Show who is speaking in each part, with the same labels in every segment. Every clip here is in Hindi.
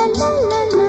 Speaker 1: ला ला ला ला।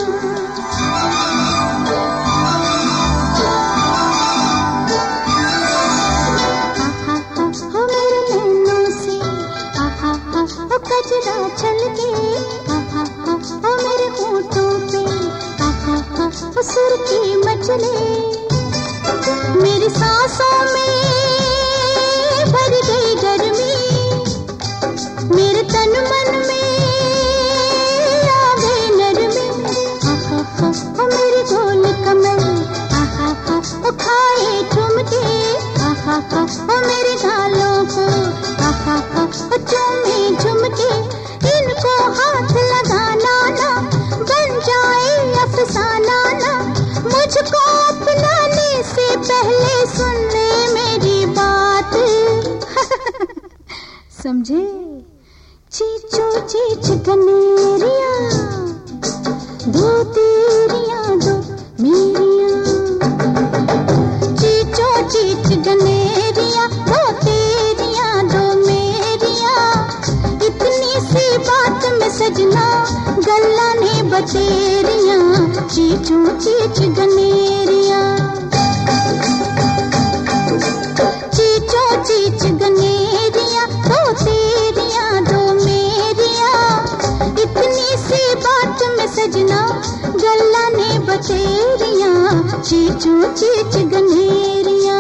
Speaker 1: हो मेरे नैनों से ओ कजरा छलके, ओ मेरे होठों पे ओ सुर्खी मचले, मेरी सांसों में भर गई गर्मी, मेरे तन मन में आ गई नरमी। ओ मेरी गोल कमर ओ खाए ठुमके, ओ मेरे गालों को ओ चूमे झुमके, इनको हाथ लगाना ना बन जाए अफसाना ना, मुझको अपनाने से पहले सुन ले मेरी बात। समझे? चीचो चीच गनेरिया, दो तेरियां दो मेरियां, चीचो चीच गनेरिया, दो तेरियां दो मेरियां, इतनी सी बात में सजना गल्ला ने बतेरियां, चीचो चीच गनेरिया, चीचो चीच गनेरिया, दो तेरियां दो मेरियां, इतनी सी बात में सजना गल्ला ने बतेरियां, चीचो चीच गनेरिया।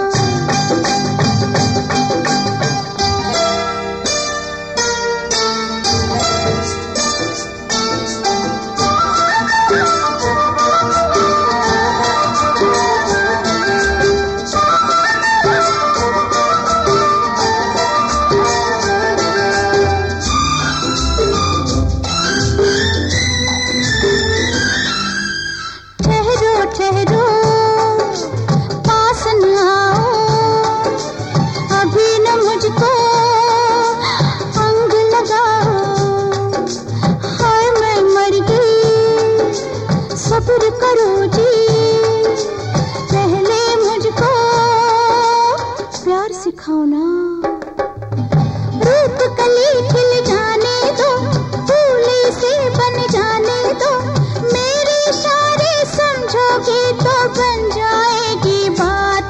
Speaker 1: ठहरो पास न आओ, अभी न मुझको अंग लगाओ, हाय मैं मर गई सब्र करो जी, पहले मुझको प्यार सिखाओ ना, रूप कली खिल जाने दो, फूले से बन जाने दो, मेरे इशारे समझोगे तो बन जाएगी बात।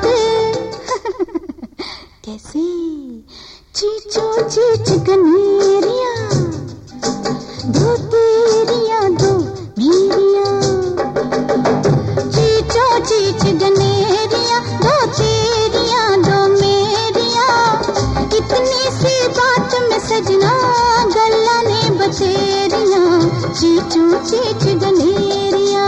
Speaker 1: कैसे? चीचो चीच गनेरिया, दो तेरियां दो मेरियां, चीचो चीच गनेरिया, दो तेरियां दो मेरियां, इतनी सी बात में सजना गल्ला ने बतेरियां, चीचो चीच गनेरिया।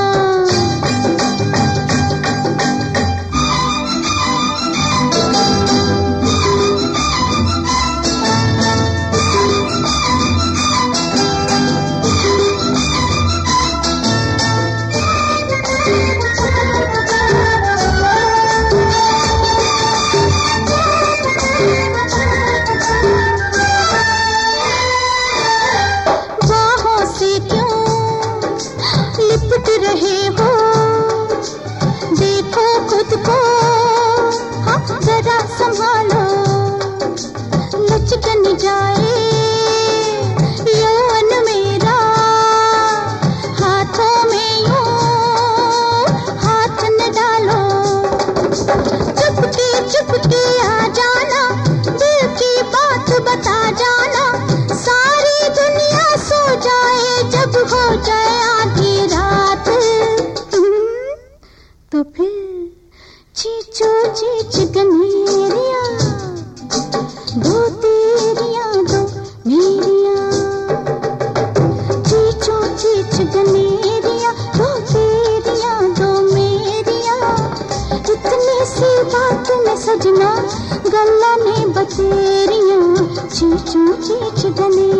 Speaker 1: बाहों से क्यों लिपट रहे हो, देखो खुद को हाँ जरा संभालो, लचक न जाए यौवन मेरा, हाथों में यूं हाथ न डालो, चुपके चुपके आ जाना, दिल की बात बता जाना, सारी दुनिया सो जाए जब हो जाए आधी रात। तो फिर चीचो चीच गनेरिया, दो तेरियां दो मेरियां, चीचो चीच गनेरिया, दो तेरियां दो मेरियां, इतनी सी बात में सजना गल्ला ने बतेरियां, चीचो चीच गनेरिया।